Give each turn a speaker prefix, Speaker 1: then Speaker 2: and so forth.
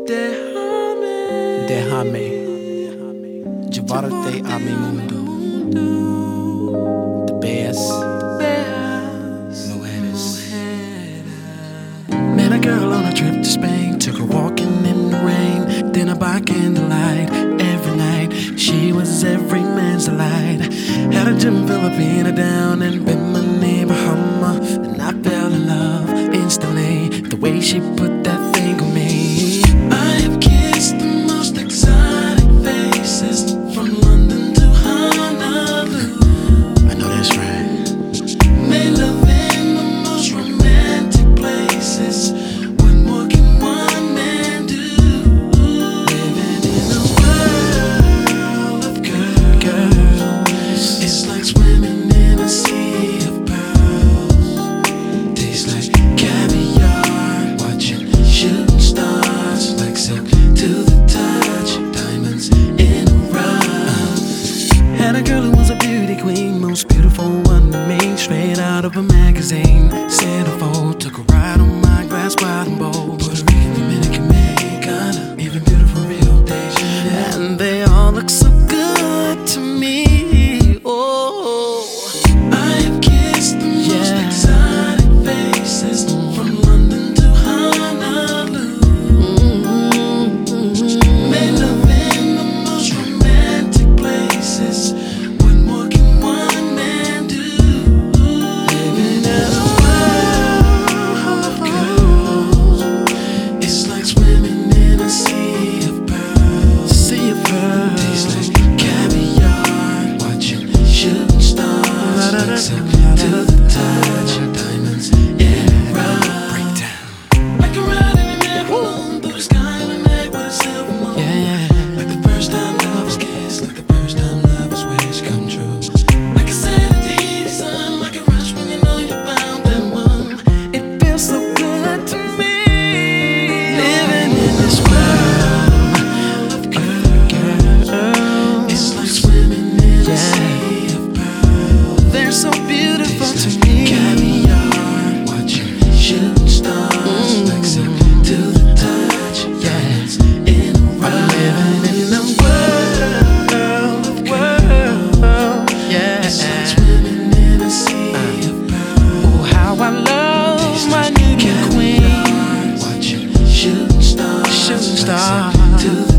Speaker 1: Déjame llevarte a mi mundo. De bellas mujeres. Met a girl on a trip to Spain. Took her walking in the rain. Dinner by candlelight every night. She was every man's delight. Had a gym Filipina down and bit my knee Bahama. And I fell in love instantly. The way she put that thing on me. I have kissed the most exotic faces, from London to Honolulu. I know that's right. Made love in the most romantic places. What more can one man do? Living in a world of girls. It's like swimming in a sea of pearls. Tastes like caviar, watching shooting stars, like silk to the touch, diamonds in a rough. Had a girl who was a beauty queen, most beautiful one to me, straight out of a magazine. Centerfold, took a ride on my glass bottom boat. Puerto Rican, Dominican, Mexicana, even beautiful Rio de Janeiro. And they all look so good to me. Oh, I have kissed the most exotic faces, from London to Honolulu. Made love in the most romantic places. What more can one man do? Living in a world of girls. It's like swimming in a sea of pearls. Sea of pearls. Tastes like caviar, watching shooting stars, like silk to the touch, diamonds in a rough. Breakdown. Like a ride in an airplane through the sky in a night with a silver moon. Like the first time lovers kiss, like the first time lovers wish come true. Like a Saturday sun, like a rush when you know you found that one. It feels so good to me. Living in this world of girls. It's like swimming in a sea of pearls. They're so beautiful to me. Caviar, watching shooting stars, like silk to the touch, diamonds in a rough. Living in a world of girls. It's like swimming in a sea of pearls. Oh, how I love my new queen. Watching shooting stars, like silk to the